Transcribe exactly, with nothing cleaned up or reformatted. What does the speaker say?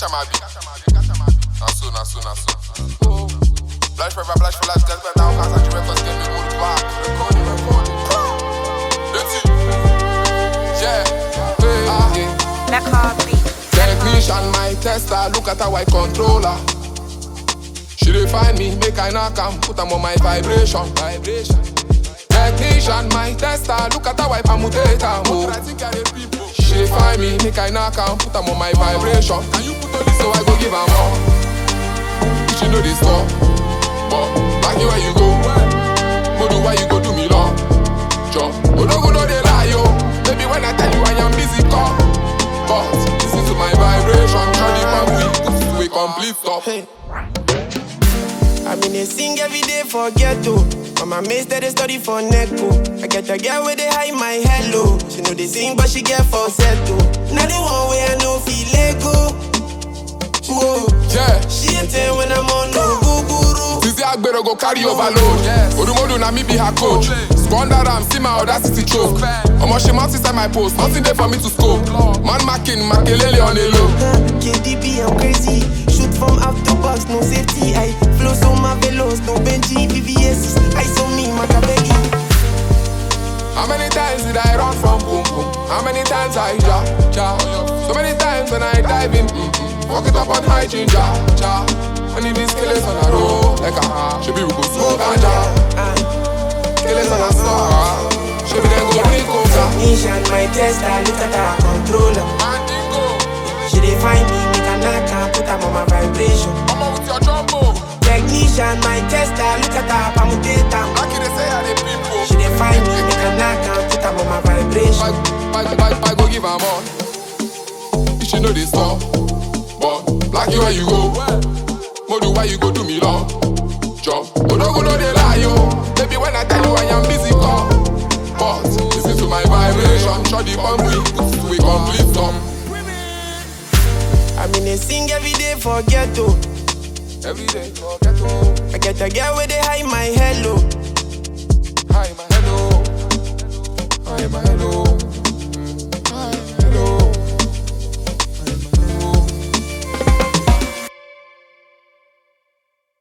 my beat. Naso, naso, naso. Oh. Blush for blush for life, get better. How can I records get me moved back? Recording, recording. Let's see. Yeah. Hey. Ah. Black heartbeat. Technician, my tester, look at how I control her. She dey find me, make I knock am, put am on my vibration. Vibration. Technician, my tester, look at how I permutate am. Oh. She dey find me, make I knock am, put am on my vibration. Can you put on this so I go give am more? She know this stop, but back you where you go. Modu why you go do me long? Jump, Odogo no dey lie yo. Baby when I tell you I am busy, come. But listen to my vibration, turn it on we put it to a complete stop. Hey. I mean they sing every day for ghetto. Mama mates that they study for Neko. I get a girl where they hide my hello. She know they sing but she get falsetto. Now the one way I know feel Lego. Whoa. Yeah. She ain't tell when I'm on no guru. Tizi Agbero go carry overload. Yes. Odumodu na me be her coach. Squander am, see my audacity choke. Omo she mount inside my post, nothing there for me to scope. Man marking, Makelele on a low. K D B, I'm crazy. Shoot from after box, no safety. I flow so marvelous, no Benji, V V S. I saw me, Machiavelli. How many times did I run from boom boom? How many times I ja ja? So many times when I dive in, mm-hmm. Walk it up on high ginger ja. And if it's killers on a roll, like a ha, should be we go smoke and ja. Killers on a star, should be then go bring coca. Technician, my tester, look at her controller. She dey find me, make a knock and put her on my vibration. I'm out with your jumbo. Technician, my tester, look at her permutator. Like they say are the people. She dey find me, make a knock and put her on my vibration. I, I, I, I go give her more. She know this stop, but like you where you go. Modu why you go do me long? Jump, Odogo no dey lie yo. Baby when I tell you I am busy, come. But listen to my vibration, shut the bomb we put it to a complete stop. I mean they sing every day for ghetto. Every day for ghetto. I get a girl where they hide my hello. Hi, man.